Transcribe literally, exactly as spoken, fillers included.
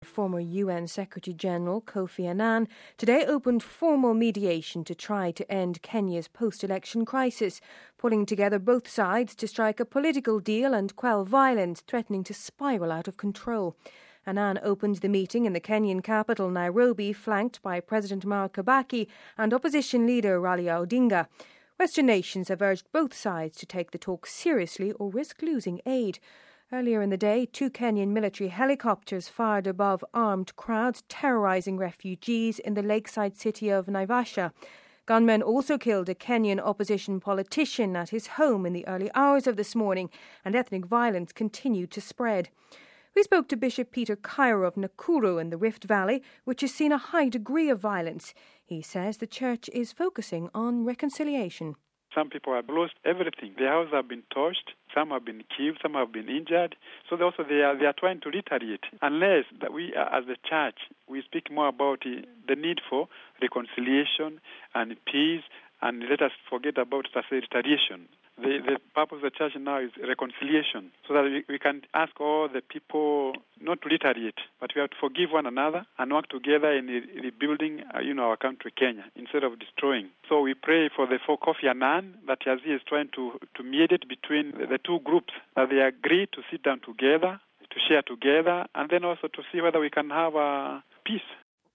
Former U N Secretary-General Kofi Annan today opened formal mediation to try to end Kenya's post-election crisis, pulling together both sides to strike a political deal and quell violence threatening to spiral out of control. Annan opened the meeting in the Kenyan capital, Nairobi, flanked by President Mwai Kibaki and opposition leader Raila Odinga. Western nations have urged both sides to take the talks seriously or risk losing aid. Earlier in the day, two Kenyan military helicopters fired above armed crowds terrorising refugees in the lakeside city of Naivasha. Gunmen also killed a Kenyan opposition politician at his home in the early hours of this morning, and ethnic violence continued to spread. We spoke to Bishop Peter Cairo of Nakuru in the Rift Valley, which has seen a high degree of violence. He says the church is focusing on reconciliation. Some people have lost everything. Their houses have been torched. Some have been killed. Some have been injured. So they also they are they are trying to retaliate. Unless that we, as the church, we speak more about the need for reconciliation and peace, and let us forget about retaliation. The, the purpose of the church now is reconciliation, so that we, we can ask all the people not to retaliate, but we have to forgive one another and work together in rebuilding, uh, you know, our country, Kenya, instead of destroying. So we pray for the for Kofi Annan, that as he is trying to, to mediate between the two groups, that they agree to sit down together, to share together, and then also to see whether we can have a peace